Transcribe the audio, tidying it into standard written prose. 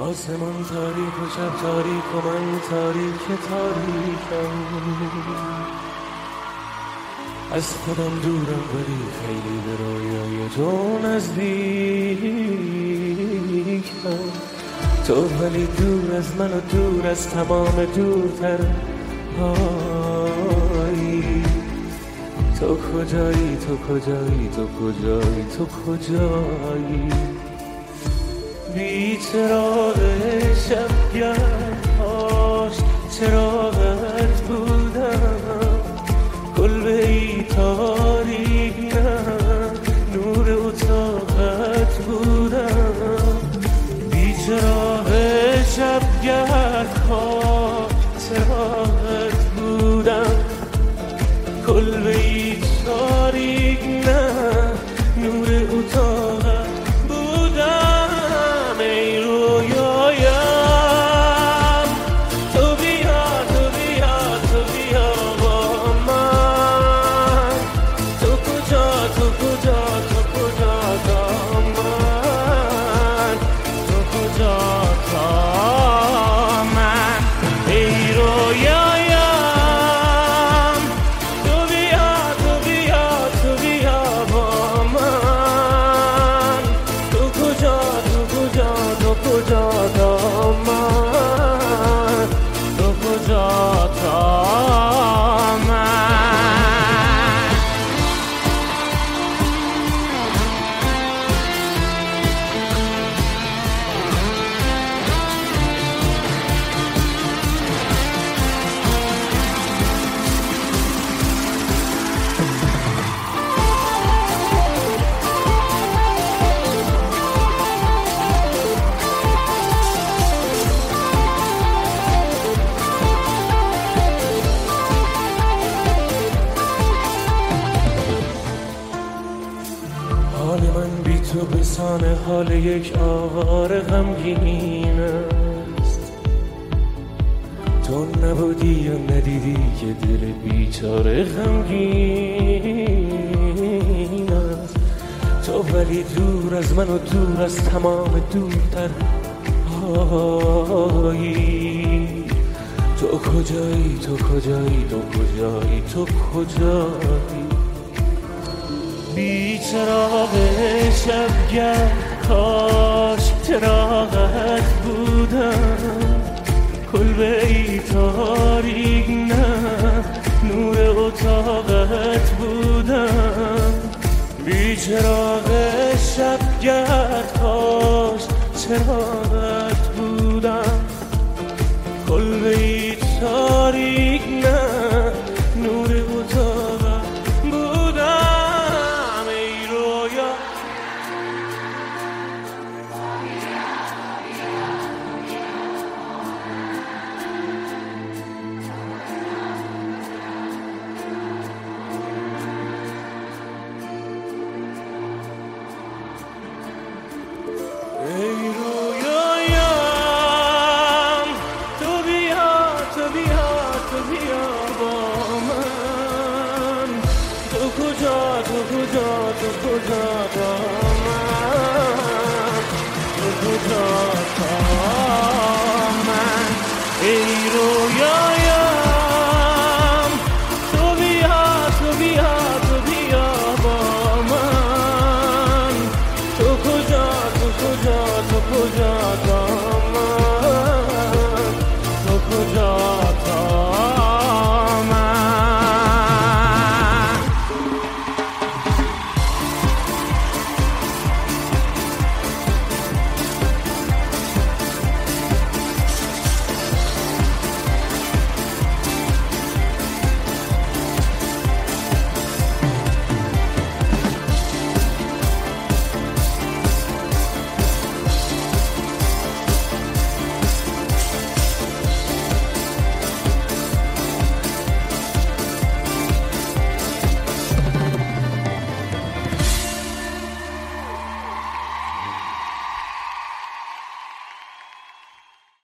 آسمان تاریک و شب تاریک و من تاریک تاریکم. از خودم دورم ولی خیلی به رویای تو نزدیکم. تو ولی دور از من و دور از تمام دورتر هایی. تو کجایی تو کجایی تو کجایی تو کجایی؟ بی چراغ شبگرهاش چراغت بودم. کلبه‌ای تاریک نه نور اتاقت بودم. بی چراغ شبگرها چراغت بودم. کلبه‌ای تاریک نه نور اتاقت بودم. ای رویایم تو بیا تو بیا تو بیا با من. تو کجا تو کجا تو کجا تا من؟ تو کجا تا من؟ ای رویایم تو بیا تو بیا تو بیا با من. تو کجا تو کجا تو کجا تا من؟ تو کجا تا من؟ حال من بی تو بسان حال یک آواره غمگین است. تو نبودی یا ندیدی که دل بیچاره غمگین است. تو ولی دور از من و دور از تمام دورتر هایی. تو کجایی تو کجایی تو کجایی تو کجایی؟ بی چراغ شبگر کاش چراغت بودم. کلبه‌ای تاریک نه نور اتاقت بودم. بی چراغ شبگر کاش چراغت بودم. کلبه‌ای تاریک نه نور اتاقت بودم. ای رویایم تو بیا تو بیا تو بیا با من. تو کجا تو کجا تو کجا با من؟